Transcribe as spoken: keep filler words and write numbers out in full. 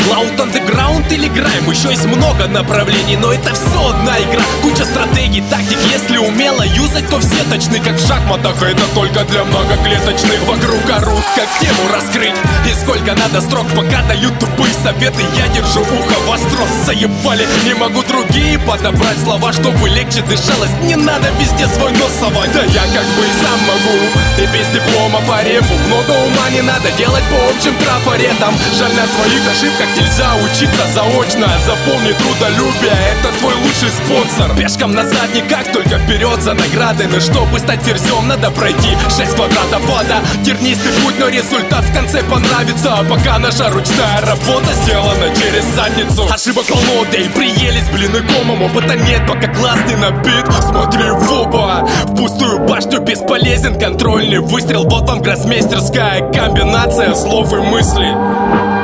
Cloud Underground или Grime, еще есть много направлений, но это все одна игра. Куча стратегий, тактик, если умело юзать, то все точны, как в шахматах. Это только для многоклеточных. Вокруг орут, как тему раскрыть. И сколько надо строк, пока дают тупые советы. Я держу ухо востро, заебали. Не могу другие подобрать слова, чтобы легче дышалось. Не надо везде свой нос совать. Да я как бы и сам могу, и без диплома по репу. Много ума не надо делать по общим трафаретам. Жаль, на своих ошибках нельзя учиться заочно. Запомни, трудолюбие — это твой лучший спонсор. Пешком назад никак, только вперед за награды. Но чтобы стать ферзем, надо пройти шесть квадратов ада. Тернистый путь, но результат в конце понравится. А пока наша ручная работа сделана через задницу. Ошибок полно, да и приелись блины комом. Опыта нет, пока глаз не набит. Смотри в оба, в пустую башню бесполезен контрольный выстрел. Вот вам гроссмейстерская комбинация слов и мыслей.